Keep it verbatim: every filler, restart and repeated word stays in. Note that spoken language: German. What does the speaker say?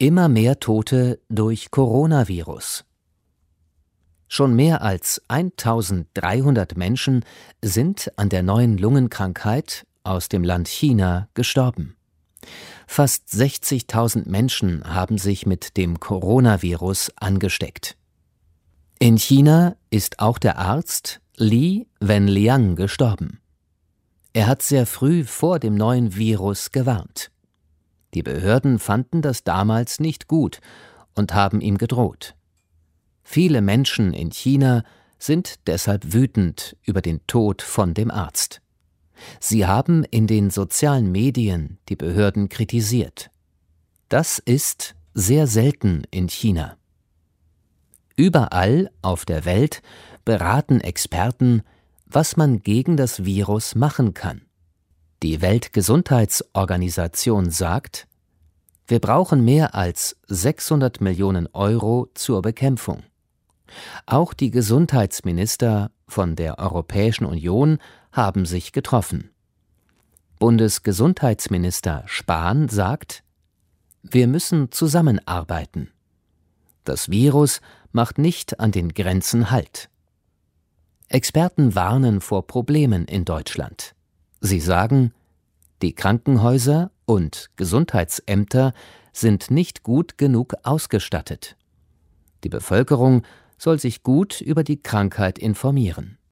Immer mehr Tote durch Coronavirus. Schon mehr als eintausenddreihundert Menschen sind an der neuen Lungenkrankheit aus dem Land China gestorben. Fast sechzigtausend Menschen haben sich mit dem Coronavirus angesteckt. In China ist auch der Arzt Li Wenliang gestorben. Er hat sehr früh vor dem neuen Virus gewarnt. Die Behörden fanden das damals nicht gut und haben ihm gedroht. Viele Menschen in China sind deshalb wütend über den Tod von dem Arzt. Sie haben in den sozialen Medien die Behörden kritisiert. Das ist sehr selten in China. Überall auf der Welt beraten Experten, was man gegen das Virus machen kann. Die Weltgesundheitsorganisation sagt, wir brauchen mehr als sechshundert Millionen Euro zur Bekämpfung. Auch die Gesundheitsminister von der Europäischen Union haben sich getroffen. Bundesgesundheitsminister Spahn sagt, wir müssen zusammenarbeiten. Das Virus macht nicht an den Grenzen Halt. Experten warnen vor Problemen in Deutschland. Sie sagen, die Krankenhäuser und Gesundheitsämter sind nicht gut genug ausgestattet. Die Bevölkerung soll sich gut über die Krankheit informieren.